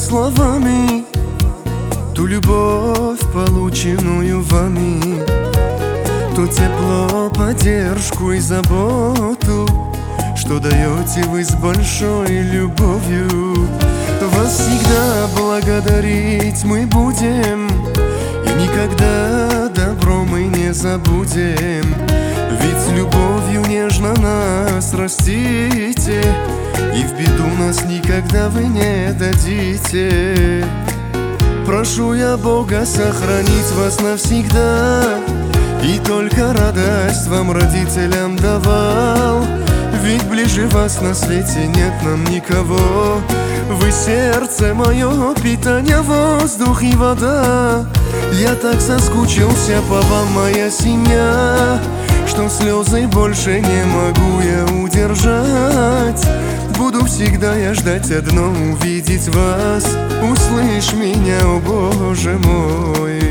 словами ту любовь, полученную вами, то тепло, поддержку и заботу, что даете вы с большой любовью. Вас всегда благодарить мы будем, и никогда добро мы не забудем. Ведь любовью нежно нас растите, и в беду нас никогда вы не дадите. Прошу я Бога сохранить вас навсегда, и только радость вам, родителям, давал. Ведь ближе вас на свете нет нам никого. Вы сердце мое, питание, воздух и вода. Я так соскучился по вам, моя семья, что слезы больше не могу я удержать. Буду всегда я ждать одно, увидеть вас. Услышь меня, о Боже мой.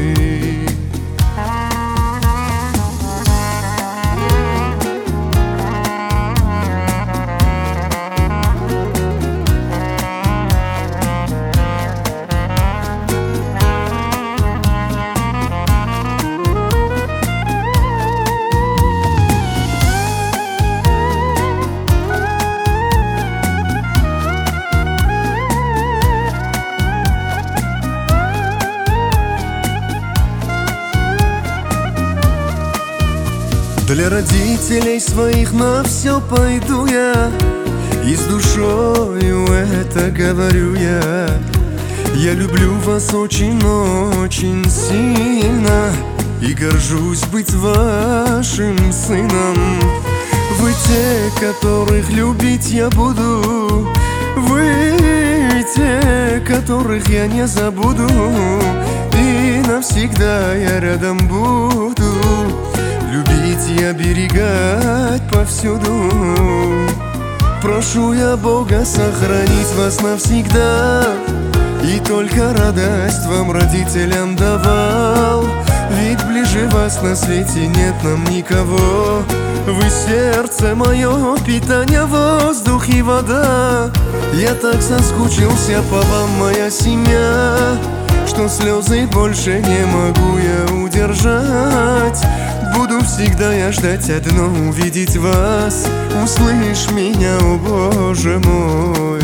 Для родителей своих на все пойду я, и с душою это говорю я. Я люблю вас очень-очень сильно, и горжусь быть вашим сыном. Вы те, которых любить я буду, вы те, которых я не забуду, и навсегда я рядом буду. Любить и оберегать повсюду. Прошу я Бога сохранить вас навсегда, и только радость вам, родителям, давал. Ведь ближе вас на свете нет нам никого. Вы сердце мое, питание, воздух и вода. Я так соскучился по вам, моя семья, что слезы больше не могу я удержать. Буду всегда я ждать одно, увидеть вас. Услышь меня, о Боже мой.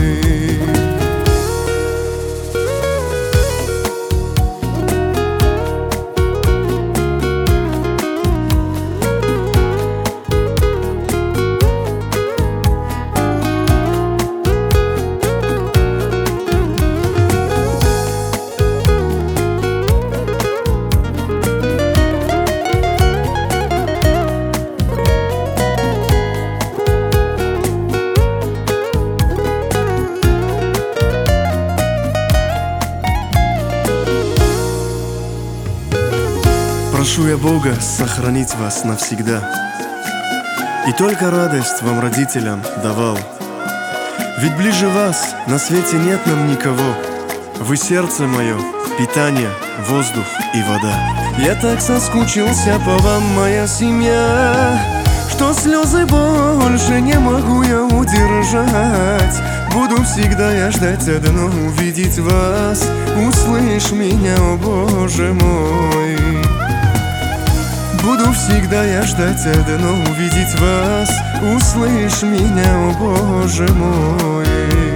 Прошу я Бога сохранить вас навсегда, и только радость вам, родителям, давал. Ведь ближе вас на свете нет нам никого. Вы сердце мое, питание, воздух и вода. Я так соскучился по вам, моя семья, что слезы больше не могу я удержать. Буду всегда я ждать одно, увидеть вас. Услышь меня, о Боже мой. Буду всегда я ждать одно, увидеть вас. Услышь меня, о Боже мой.